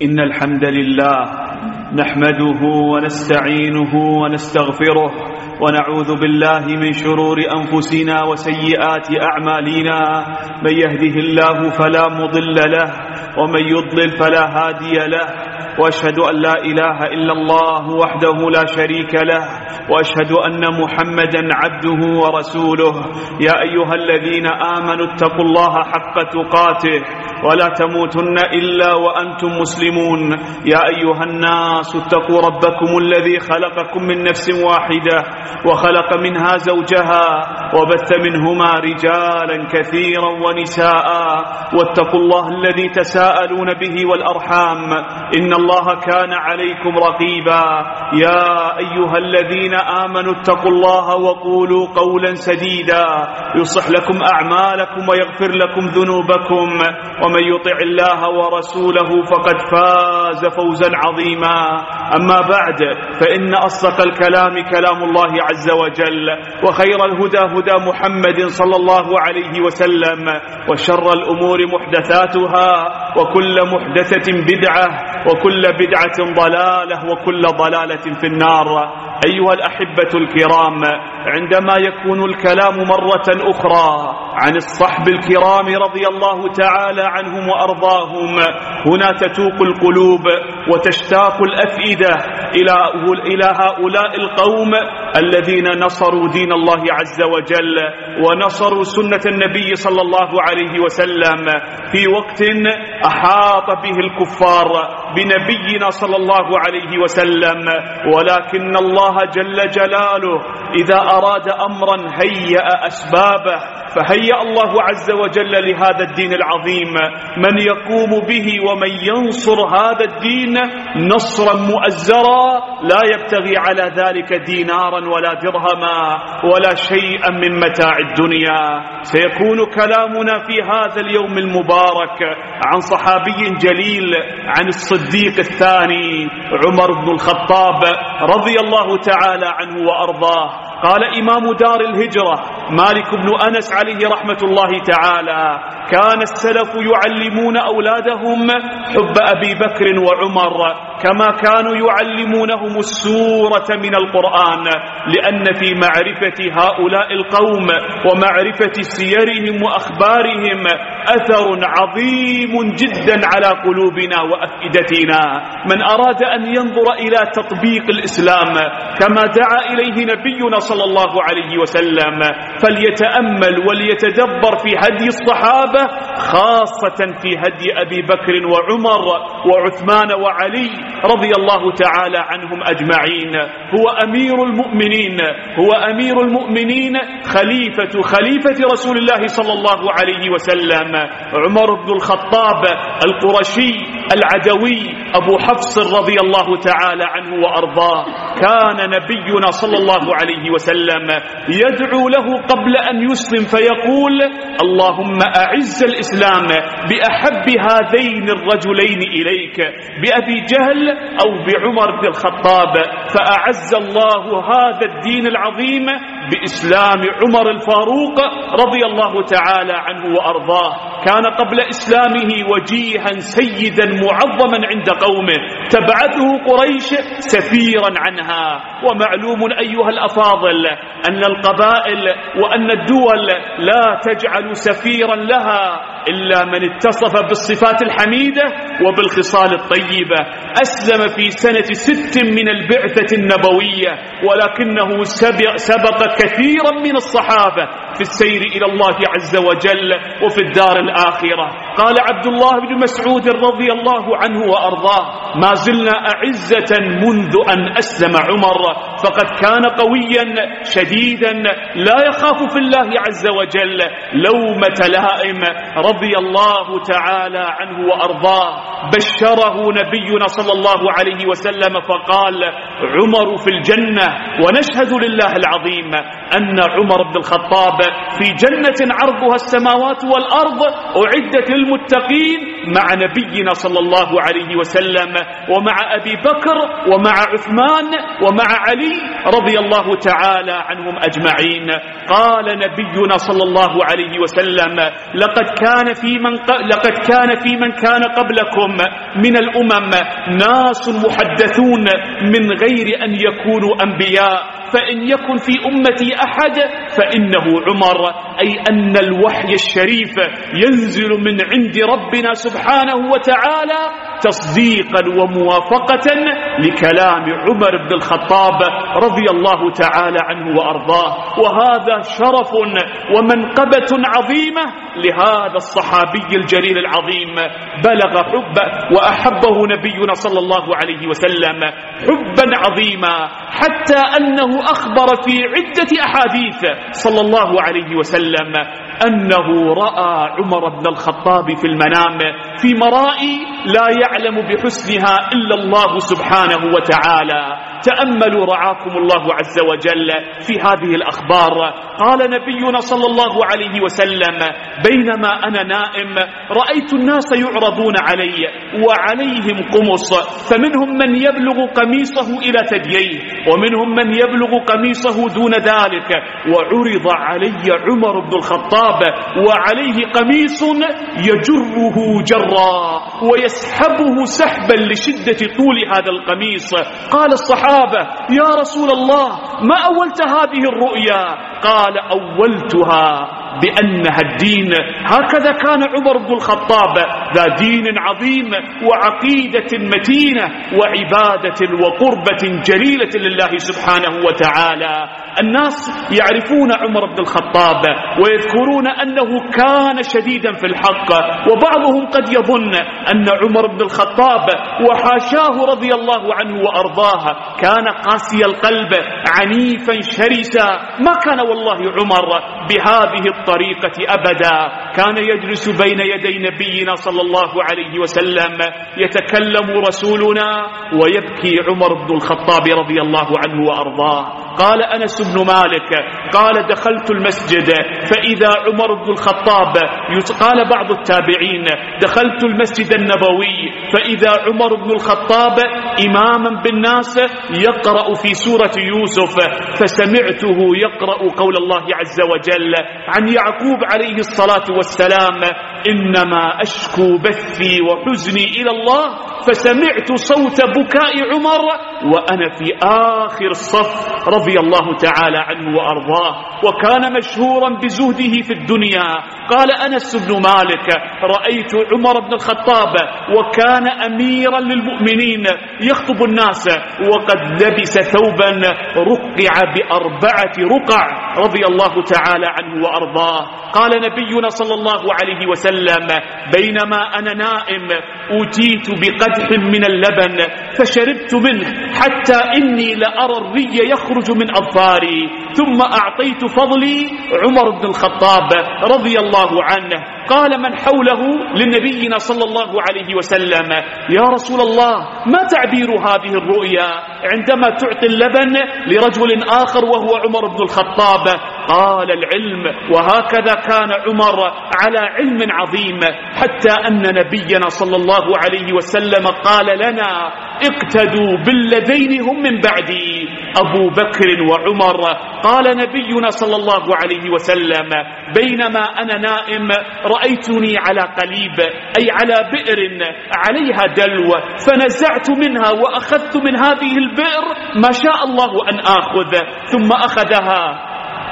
إن الحمد لله نحمده ونستعينه ونستغفره ونعوذ بالله من شرور أنفسنا وسيئات أعمالنا. من يهده الله فلا مضل له ومن يضلل فلا هادي له، وأشهد أن لا إله إلا الله وحده لا شريك له، وأشهد أن محمدا عبده ورسوله. يا أيها الذين آمنوا اتقوا الله حق تقاته ولا تموتن إلا وأنتم مسلمون. يا أيها الناس اتقوا ربكم الذي خلقكم من نفس واحدة وخلق منها زوجها وبث منهما رجالا كثيرا ونساء، واتقوا الله الذي تساءلون به والأرحام إن الله كان عليكم رقيبا. يا أيها الذين آمنوا اتقوا الله وقولوا قولا سديدا يصلح لكم أعمالكم ويغفر لكم ذنوبكم، ومن يطع الله ورسوله فقد فاز فوزا عظيما. أما بعد، فإن أصدق الكلام كلام الله عز وجل، وخير الهدى هدى محمد صلى الله عليه وسلم، وشر الأمور محدثاتها، وكل محدثة بدعة، وكل بدعة ضلالة، وكل ضلالة في النار. أيها الأحبة الكرام، عندما يكون الكلام مرة أخرى عن الصحب الكرام رضي الله تعالى عنهم وأرضاهم، هنا تتوق القلوب وتشتاق الأفئدة إلى هؤلاء القوم الذين نصروا دين الله عز وجل ونصروا سنة النبي صلى الله عليه وسلم في وقت أحاط به الكفار بنبينا صلى الله عليه وسلم. ولكن الله جل جلاله إذا أراد أمرا هيأ أسبابه، فهيأ الله عز وجل لهذا الدين العظيم من يقوم به ومن ينصر هذا الدين نصرا مؤزرا لا يبتغي على ذلك دينارا ولا درهما ولا شيئا من متاع الدنيا. سيكون كلامنا في هذا اليوم المبارك عن صحابي جليل، عن الصديق الثاني عمر بن الخطاب رضي الله تعالى عنه وأرضاه. قال إمام دار الهجرة مالك بن أنس عليه رحمة الله تعالى: كان السلف يعلمون أولادهم حب أبي بكر وعمر كما كانوا يعلمونهم السورة من القرآن، لأن في معرفة هؤلاء القوم ومعرفة سيرهم وأخبارهم أثر عظيم جدا على قلوبنا وأفئدتنا. من أراد أن ينظر إلى تطبيق الإسلام كما دعا إليه نبينا صلى الله عليه وسلم فليتأمل وليتدبر في هدي الصحابة، خاصة في هدي أبي بكر وعمر وعثمان وعلي رضي الله تعالى عنهم أجمعين. هو أمير المؤمنين، هو أمير المؤمنين، خليفة رسول الله صلى الله عليه وسلم، عمر بن الخطاب القرشي العدوي أبو حفص رضي الله تعالى عنه وأرضاه. كان نبينا صلى الله عليه وسلم يدعو له قبل أن يسلم فيقول: اللهم أعز الإسلام بأحب هذين الرجلين إليك، بأبي جهل أو بعمر بن الخطاب. فأعز الله هذا الدين العظيم بإسلام عمر الفاروق رضي الله تعالى عنه وأرضاه. كان قبل إسلامه وجيها سيدا معظما عند قومه، تبعته قريش سفيرا عنها. ومعلوم أيها الأفاضل أن القبائل وأن الدول لا تجعل سفيرا لها إلا من اتصف بالصفات الحميدة وبالخصال الطيبة. أسلم في سنة 6 من البعثة النبوية، ولكنه سبق كثيرا من الصحابة في السير إلى الله عز وجل وفي الدار الآخرة. قال عبد الله بن مسعود رضي الله عنه وأرضاه: ما زلنا أعزة منذ أن أسلم عمر، فقد كان قويا شديدا لا يخاف في الله عز وجل لومة لائم رضي الله تعالى عنه وأرضاه. بشره نبينا صلى الله عليه وسلم فقال: عمر في الجنة. ونشهد لله العظيم أن عمر بن الخطاب في جنة عرضها السماوات والأرض أعدت للمتقين مع نبينا صلى الله عليه وسلم ومع أبي بكر ومع عثمان ومع علي رضي الله تعالى عنهم أجمعين. قال نبينا صلى الله عليه وسلم: لقد كان في من كان قبلكم من الأمم ناس محدثون من غير أن يكونوا أنبياء، فإن يكن في أمتي أحد فإنه عمر، أي أن الوحي الشريف ينزل من عند ربنا سبحانه وتعالى تصديقا وموافقة لكلام عمر بن الخطاب رضي الله تعالى عنه وأرضاه. وهذا شرف ومنقبة عظيمة لهذا الصحابي الجليل العظيم، بلغ حبه وأحبه نبينا صلى الله عليه وسلم حبا عظيما، حتى أنه أخبر في عدة أحاديث صلى الله عليه وسلم أنه رأى عمر بن الخطاب في المنام في مرائي لا يعلم بحسنها إلا الله سبحانه وتعالى. تأملوا رعاكم الله عز وجل في هذه الأخبار. قال نبينا صلى الله عليه وسلم: بينما أنا نائم رأيت الناس يعرضون علي وعليهم قمص، فمنهم من يبلغ قميصه إلى ثدييه ومنهم من يبلغ قميصه دون ذلك، وعرض علي عمر بن الخطاب وعليه قميص يجره جرا ويسحبه سحبا لشدة طول هذا القميص. قال الصحابة: يا رسول الله ما أولت هذه الرؤيا؟ قال: أولتها بأنها الدين. هكذا كان عمر بن الخطاب، ذا دين عظيم وعقيدة متينة وعبادة وقربة جليلة لله سبحانه وتعالى. الناس يعرفون عمر بن الخطاب ويذكرون أنه كان شديدا في الحق، وبعضهم قد يظن أن عمر بن الخطاب وحاشاه رضي الله عنه وأرضاه كان قاسي القلب عنيفا شرسا. ما كان والله عمر بهذه الطريقة أبدا، كان يجلس بين يدي نبينا صلى الله عليه وسلم يتكلم رسولنا ويبكي عمر بن الخطاب رضي الله عنه وأرضاه. قال أنس بن مالك: قال دخلت المسجد فإذا عمر بن الخطاب، قال بعض التابعين: دخلت المسجد النبوي فإذا عمر بن الخطاب إماما بالناس يقرأ في سورة يوسف، فسمعته يقرأ قول الله عز وجل عن يعقوب عليه الصلاة والسلام: إنما أشكو بثي وحزني إلى الله، فسمعت صوت بكاء عمر وأنا في آخر الصف رضي الله تعالى عنه وأرضاه. وكان مشهورا بزهده في الدنيا. قال أنس بن مالك: رأيت عمر بن الخطاب وكان أميرا للمؤمنين يخطب الناس وقد لبس ثوبا رقع ب4 رقع رضي الله تعالى عنه وأرضاه. قال نبينا صلى الله عليه وسلم: بينما أنا نائم أوتيت بقدح من اللبن فشربت منه حتى إني لأرى الري يخرج من أظفاري، ثم أعطيت فضلي عمر بن الخطاب رضي الله عنه. قال من حوله لنبينا صلى الله عليه وسلم: يا رسول الله ما تعبير هذه الرؤيا عندما تعطي اللبن لرجل آخر وهو عمر بن الخطاب؟ قال: العلم. وهكذا كان عمر على علم عظيم، حتى أن نبينا صلى الله عليه وسلم قال لنا: اقتدوا بالذين هم من بعدي، أبو بكر وعمر. قال نبينا صلى الله عليه وسلم: بينما أنا نائم رأيتني على قليب، أي على بئر عليها دلو، فنزعت منها وأخذت من هذه البئر ما شاء الله أن آخذ، ثم أخذها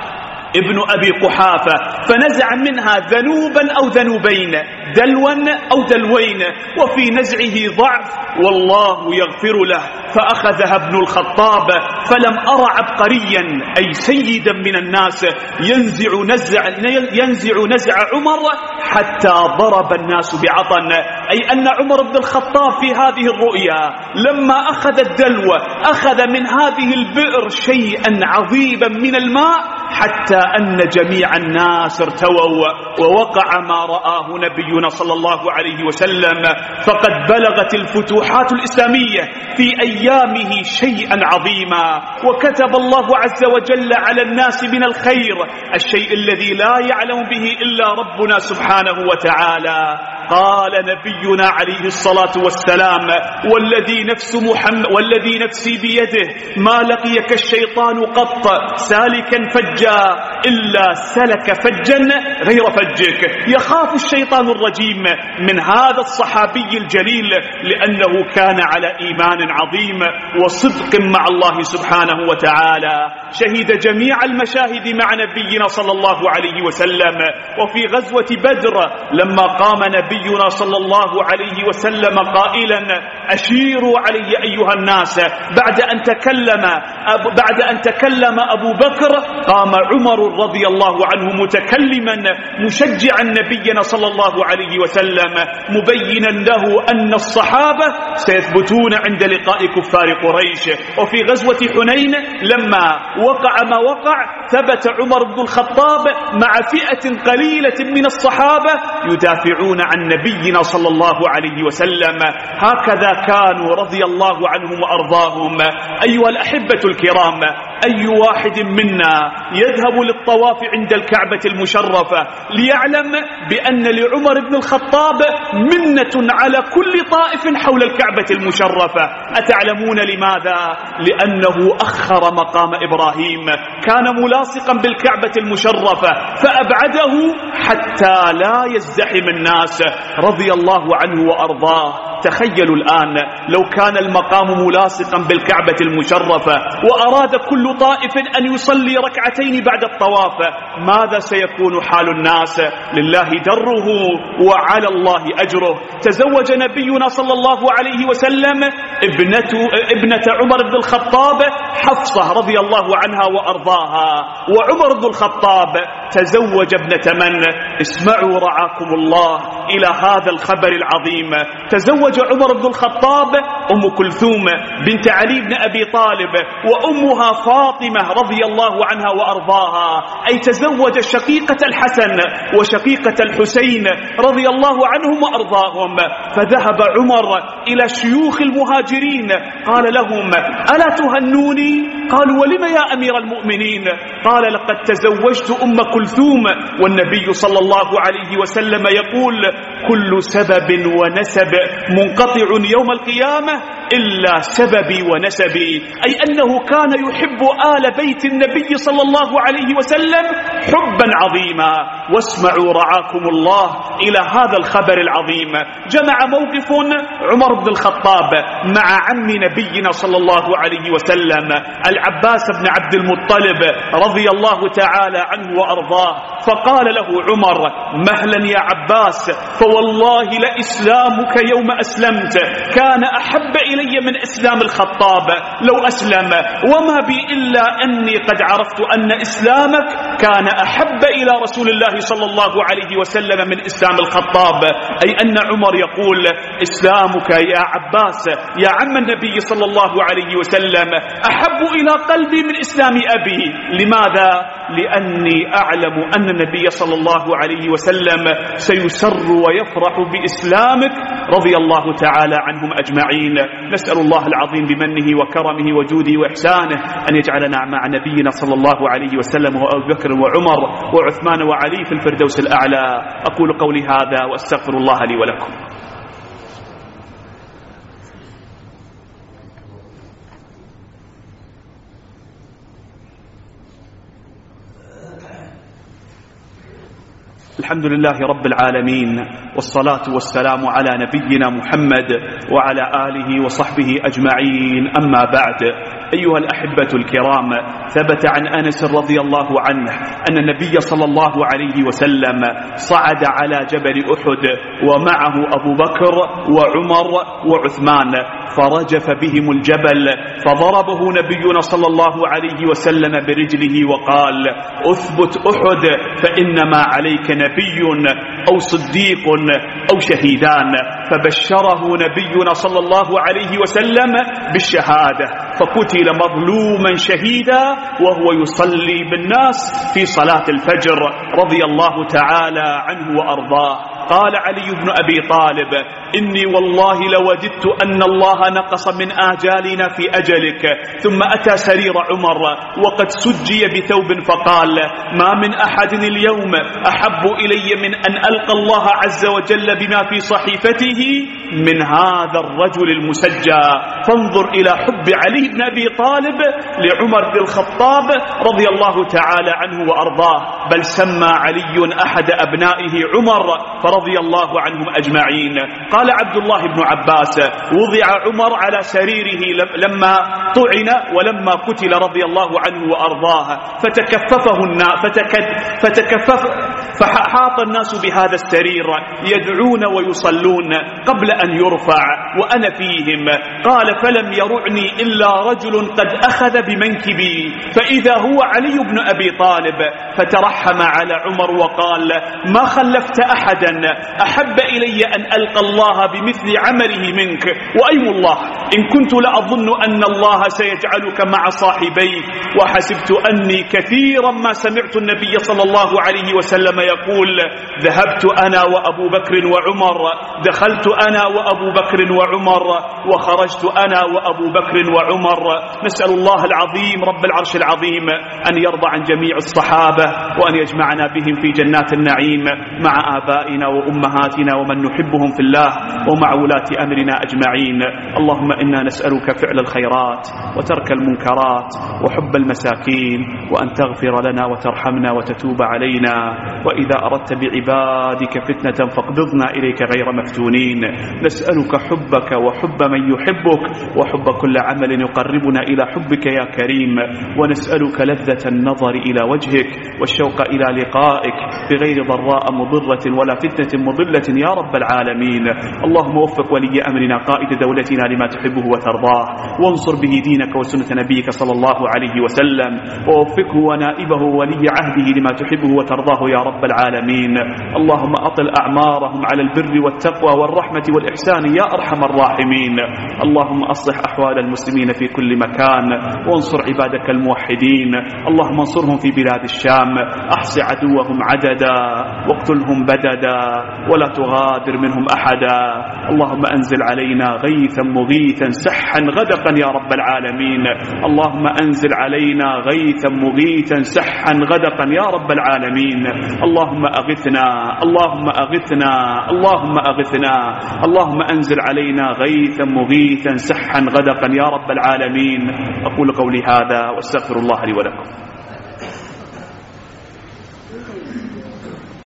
ابن أبي قحافة فنزع منها ذنوبا أو ذنوبين، دلوا أو دلوين، وفي نزعه ضعف والله يغفر له. فأخذها ابن الخطاب فلم أرى عبقريا أي سيدا من الناس ينزع نزع عمر حتى ضرب الناس بعطن، أي أن عمر بن الخطاب في هذه الرؤيا لما أخذ الدلو أخذ من هذه البئر شيئا عظيما من الماء، حتى أن جميع الناس ارتووا ووقع ما رآه نبينا صلى الله عليه وسلم. فقد بلغت الفتوحات الإسلامية في أيامه شيئا عظيما، وكتب الله عز وجل على الناس من الخير الشيء الذي لا يعلم به إلا ربنا سبحانه وتعالى. قال نبينا عليه الصلاة والسلام: والذي نفسي بيده ما لقيك الشيطان قط سالكا فجا إلا سلك فجا غير فجك. يخاف الشيطان الرجيم من هذا الصحابي الجليل لأنه كان على إيمان عظيم وصدق مع الله سبحانه وتعالى. شهد جميع المشاهد مع نبينا صلى الله عليه وسلم. وفي غزوة بدر لما قام نبينا صلى الله عليه وسلم قائلا: أشيروا علي أيها الناس، بعد أن تكلم أبو بكر قام عمر رضي الله عنه متكلما مشجعا نبينا صلى الله عليه وسلم مبينا له أن الصحابة سيثبتون عند لقاء كفار قريش. وفي غزوة حنين لما وقع ما وقع ثبت عمر بن الخطاب مع فئة قليلة من الصحابة يدافعون عن نبينا صلى الله عليه وسلم. هكذا كانوا رضي الله عنهم وأرضاهم. أيها الأحبة الكرام، أي واحد منا يذهب للطواف عند الكعبة المشرفة ليعلم بأن لعمر بن الخطاب منة على كل طائف حول الكعبة المشرفة. أتعلمون لماذا؟ لأنه أخر مقام إبراهيم، كان ملاصقا بالكعبة المشرفة فأبعده حتى لا يزدحم الناس رضي الله عنه وأرضاه. تخيلوا الآن لو كان المقام ملاصقا بالكعبة المشرفة وأراد كل طائف أن يصلي ركعتين بعد الطواف، ماذا سيكون حال الناس؟ لله دره وعلى الله أجره. تزوج نبينا صلى الله عليه وسلم ابنة عمر بن الخطاب حفصة رضي الله عنها وأرضاها. وعمر بن الخطاب تزوج ابنة من؟ اسمعوا رعاكم الله إلى هذا الخبر العظيم. تزوج عمر بن الخطاب أم كلثوم بنت علي بن أبي طالب وأمها فاطمة رضي الله عنها وأرضاها، أي تزوج شقيقة الحسن وشقيقة الحسين رضي الله عنهم وأرضاهم. فذهب عمر إلى شيوخ المهاجرين قال لهم: ألا تهنوني؟ قالوا: ولم يا أمير المؤمنين؟ قال: لقد تزوجت أم كلثوم والنبي صلى الله عليه وسلم يقول: كل سبب ونسب منقطع يوم القيامة إلا سببي ونسبي، أي أنه كان يحب آل بيت النبي صلى الله عليه وسلم حبا عظيما. واسمعوا رعاكم الله إلى هذا الخبر العظيم. جمع موقف عمر بن الخطاب مع عم نبينا صلى الله عليه وسلم العباس بن عبد المطلب رضي الله تعالى عنه وأرضاه، فقال له عمر: مهلا يا عباس، فوالله لإسلامك يوم أسلمت كان أحب إلي من إسلام الخطاب لو أسلم، وما بي إلا أني قد عرفت أن إسلامك كان أحب إلى رسول الله صلى الله عليه وسلم من إسلام الخطاب. أي أن عمر يقول: إسلامك يا عباس يا عم النبي صلى الله عليه وسلم أحب إلى قلبي من إسلام أبي. لماذا؟ لأني أعلم أن النبي صلى الله عليه وسلم سيسر ويفرح بإسلامك رضي الله تعالى عنهم أجمعين. نسأل الله العظيم بمنه وكرمه وجوده وإحسانه أن يجعلنا مع نبينا صلى الله عليه وسلم وأبي بكر وعمر وعثمان وعلي في الفردوس الأعلى. أقول قولي هذا وأستغفر الله لي ولكم. الحمد لله رب العالمين، والصلاة والسلام على نبينا محمد وعلى آله وصحبه أجمعين. أما بعد، أيها الأحبة الكرام، ثبت عن أنس رضي الله عنه أن النبي صلى الله عليه وسلم صعد على جبل أحد ومعه أبو بكر وعمر وعثمان، فرجف بهم الجبل فضربه نبينا صلى الله عليه وسلم برجله وقال: أثبت أحد فإنما عليك نبي أو صديق أو شهيدان. فبشره نبينا صلى الله عليه وسلم بالشهادة، فقتل مظلوما شهيدا وهو يصلي بالناس في صلاة الفجر رضي الله تعالى عنه وأرضاه. قال علي بن أبي طالب: إني والله لوددت أن الله نقص من آجالنا في أجلك. ثم أتى سرير عمر وقد سجي بثوب فقال: ما من أحد اليوم أحب إلي من أن ألقى الله عز وجل بما في صحيفته من هذا الرجل المسجى. فانظر إلى حب علي بن أبي طالب لعمر بن الخطاب رضي الله تعالى عنه وأرضاه، بل سمى علي أحد أبنائه عمر فرضي الله عنهم أجمعين. قال عبد الله بن عباس: وضع عمر على سريره لما طعن ولما قتل رضي الله عنه وأرضاه، فحاط الناس بهذا السرير يدعون ويصلون قبل أن يرفع وأنا فيهم. قال: فلم يرعني إلا رجل قد أخذ بمنكبي فإذا هو علي بن أبي طالب، فترحم على عمر وقال: ما خلفت أحدا أحب إلي أن ألقى الله بمثل عمله منك، وأيم الله إن كنت لأظن أن الله سيجعلك مع صاحبيك، وحسبت أني كثيرا ما سمعت النبي صلى الله عليه وسلم يقول: ذهبت أنا وأبو بكر وعمر، دخلت أنا وأبو بكر وعمر، وخرجت أنا وأبو بكر وعمر. نسأل الله العظيم رب العرش العظيم أن يرضى عن جميع الصحابة وأن يجمعنا بهم في جنات النعيم مع آبائنا وأمهاتنا ومن نحبهم في الله ومع ولاة أمرنا أجمعين. اللهم إنا نسألك فعل الخيرات وترك المنكرات وحب المساكين، وأن تغفر لنا وترحمنا وتتوب علينا، وإذا أردت بعبادك فتنة فاقبضنا إليك غير مفتونين. نسألك حبك وحب من يحبك وحب كل عمل يقربنا إلى حبك يا كريم، ونسألك لذة النظر إلى وجهك والشوق إلى لقائك بغير ضراء مضرة ولا فتنة مضلة يا رب العالمين. اللهم وفق ولي أمرنا قائد دولتنا لما تحبه وترضاه، وانصر به دينك وسنة نبيك صلى الله عليه وسلم، ووفقه ونائبه ولي عهده لما تحبه وترضاه يا رب العالمين. اللهم أطل أعمارهم على البر والتقوى والرحمة والإحسان يا أرحم الراحمين. اللهم أصلح أحوال المسلمين في كل مكان، وانصر عبادك الموحدين. اللهم انصرهم في بلاد الشام، أحص عدوهم عددا واقتلهم بددا ولا تغادر منهم أحدا. اللهم أنزل علينا غيثا مغيثا سحا غدقا يا رب العالمين. اللهم أنزل علينا غيثا مغيثا سحا غدقا يا رب العالمين. اللهم أغثنا، اللهم أغثنا، اللهم أغثنا. اللهم أنزل علينا غيثا مغيثا سحا غدقا يا رب العالمين. أقول قولي هذا واستغفر الله لي ولكم.